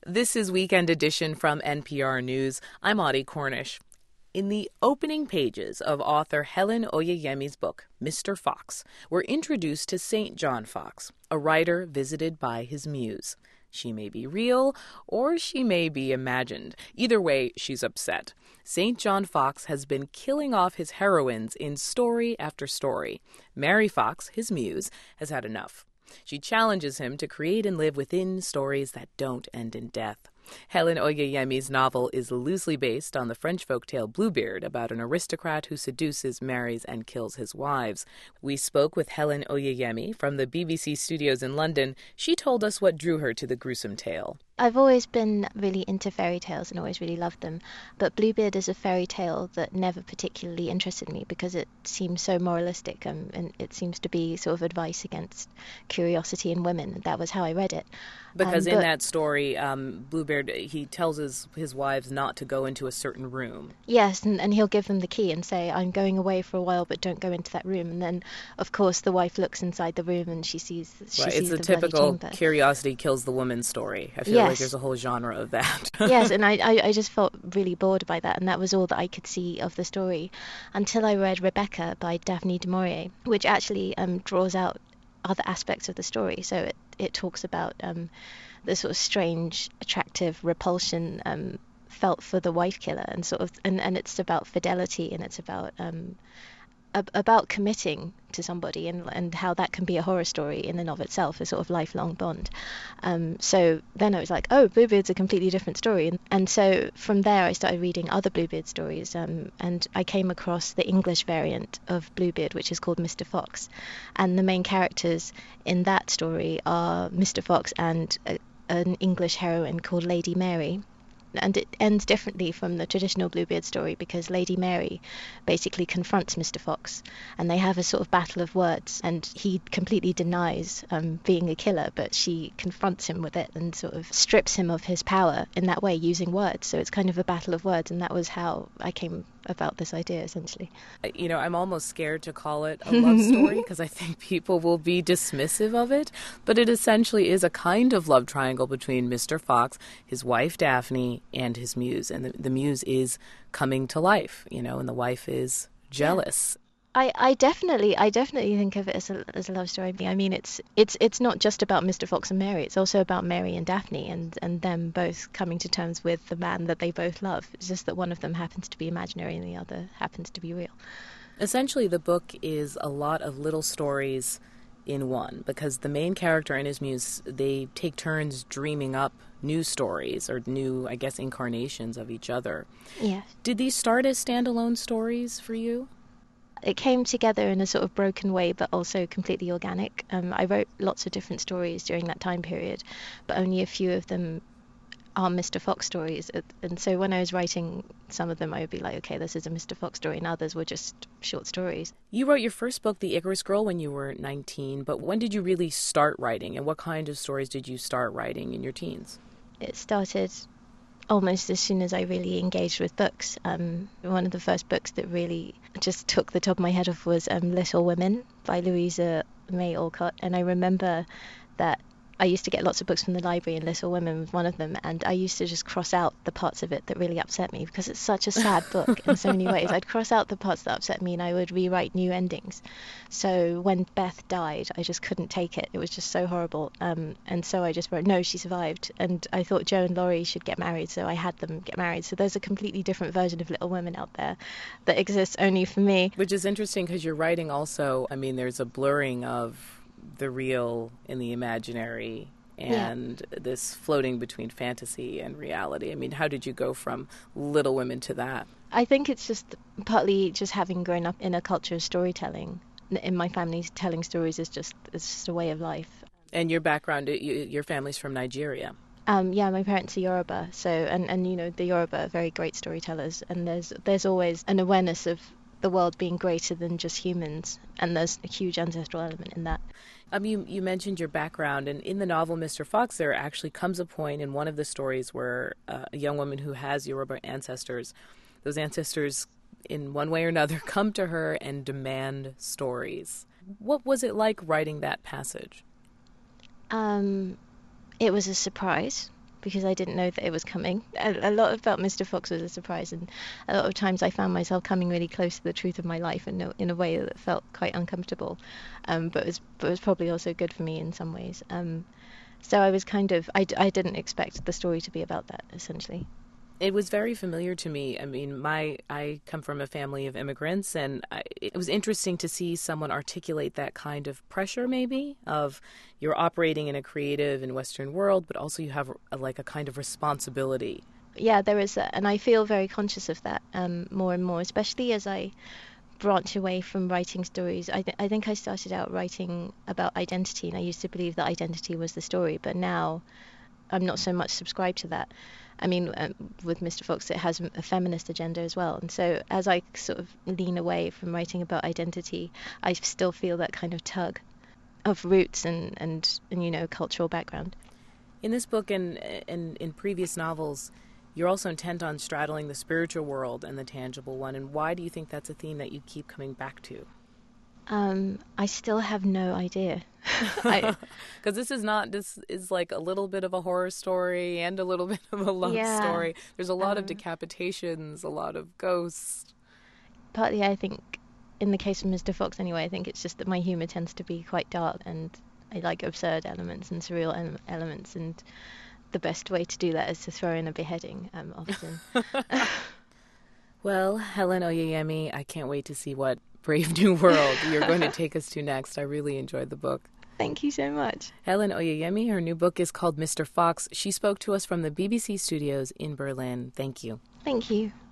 This is Weekend Edition from NPR News. I'm Audie Cornish. In the opening pages of author Helen Oyeyemi's book, Mr. Fox, we're introduced to St. John Fox, a writer visited by his muse. She may be real, or she may be imagined. Either way, she's upset. St. John Fox has been killing off his heroines in story after story. Mary Fox, his muse, has had enough. She challenges him to create and live within stories that don't end in death. Helen Oyeyemi's novel is loosely based on the French folktale Bluebeard, about an aristocrat who seduces, marries, and kills his wives. We spoke with Helen Oyeyemi from the BBC studios in London. She told us what drew her to the gruesome tale. I've always been really into fairy tales and always really loved them, but Bluebeard is a fairy tale that never particularly interested me because it seems so moralistic, and it seems to be sort of advice against curiosity in women. That was how I read it. Because in that story, Bluebeard, he tells his wives not to go into a certain room. Yes, and he'll give them the key and say, I'm going away for a while, but don't go into that room. And then, of course, the wife looks inside the room and she sees it's a the typical bloody chamber. curiosity kills the woman story. I feel like there's a whole genre of that. Yes, and I just felt really bored by that, and that was all that I could see of the story until I read Rebecca by Daphne du Maurier, which actually draws out other aspects of the story. So it talks about the sort of strange, attractive repulsion felt for the wife killer, and and it's about fidelity, and it's about committing to somebody, and how that can be a horror story in and of itself, a sort of lifelong bond. So then I was like, oh, Bluebeard's a completely different story. And so from there I started reading other Bluebeard stories, and I came across the English variant of Bluebeard, which is called Mr. Fox. And the main characters in that story are Mr. Fox and an English heroine called Lady Mary. And it ends differently from the traditional Bluebeard story because Lady Mary basically confronts Mr. Fox, and they have a sort of battle of words, and he completely denies being a killer, but she confronts him with it and sort of strips him of his power in that way using words. So it's kind of a battle of words, and that was how I came about this idea, essentially. You know, I'm almost scared to call it a love story because I think people will be dismissive of it, but it essentially is a kind of love triangle between Mr. Fox, his wife Daphne, and his muse. And the muse is coming to life, you know, and the wife is jealous. I definitely think of it as a love story. I mean, it's not just about Mr. Fox and Mary. It's also about Mary and Daphne, and them both coming to terms with the man that they both love. It's just that one of them happens to be imaginary and the other happens to be real. Essentially, the book is a lot of little stories in one, because the main character and his muse, they take turns dreaming up new stories or new, I guess, incarnations of each other. Yes. Did these start as standalone stories for you? It came together in a sort of broken way, but also completely organic. I wrote lots of different stories during that time period, but only a few of them are Mr. Fox stories. And so when I was writing some of them, I would be like, okay, this is a Mr. Fox story, and others were just short stories. You wrote your first book, The Icarus Girl, when you were 19, but when did you really start writing, and what kind of stories did you start writing in your teens? It started almost as soon as I really engaged with books. One of the first books that really just took the top of my head off was Little Women by Louisa May Alcott. And I remember that I used to get lots of books from the library, and Little Women was one of them, and I used to just cross out the parts of it that really upset me because it's such a sad book in so many ways. I'd cross out the parts that upset me and I would rewrite new endings. So when Beth died, I just couldn't take it. It was just so horrible. And so I just wrote, no, she survived. And I thought Jo and Laurie should get married, so I had them get married. So there's a completely different version of Little Women out there that exists only for me. Which is interesting because you're writing also, I mean, there's a blurring of the real and the imaginary, and this floating between fantasy and reality. I mean, how did you go from Little Women to that? I think it's just partly just having grown up in a culture of storytelling. In my family, telling stories is just a way of life. And your background, your family's from Nigeria. Yeah, my parents are Yoruba, so and you know, the Yoruba are very great storytellers, and there's always an awareness of the world being greater than just humans, and there's a huge ancestral element in that. You mentioned your background, and in the novel Mr. Fox, there actually comes a point in one of the stories where a young woman who has Yoruba ancestors, those ancestors in one way or another come to her and demand stories. What was it like writing that passage? It was a surprise because I didn't know that it was coming. A lot about Mr. Fox was a surprise, and a lot of times I found myself coming really close to the truth of my life in a way that felt quite uncomfortable, but was probably also good for me in some ways. So I was I didn't expect the story to be about that, essentially. It was very familiar to me. I mean, I come from a family of immigrants, and it was interesting to see someone articulate that kind of pressure, maybe, of you're operating in a creative and Western world, but also you have a kind of responsibility. Yeah, there is that, and I feel very conscious of that more and more, especially as I branch away from writing stories. I think I started out writing about identity, and I used to believe that identity was the story, but now I'm not so much subscribed to that. I mean, with Mr. Fox, it has a feminist agenda as well. And so as I sort of lean away from writing about identity, I still feel that kind of tug of roots and cultural background. In this book and in previous novels, you're also intent on straddling the spiritual world and the tangible one. And why do you think that's a theme that you keep coming back to? I still have no idea. Because this is like a little bit of a horror story and a little bit of a love story. There's a lot of decapitations, a lot of ghosts. Partly, I think, in the case of Mr. Fox anyway, I think it's just that my humour tends to be quite dark, and I like absurd elements and surreal elements, and the best way to do that is to throw in a beheading often. Well, Helen Oyeyemi, I can't wait to see what Brave New World you're going to take us to next. I really enjoyed the book. Thank you so much. Helen Oyeyemi, her new book is called Mr. Fox. She spoke to us from the BBC studios in Berlin. Thank you. Thank you.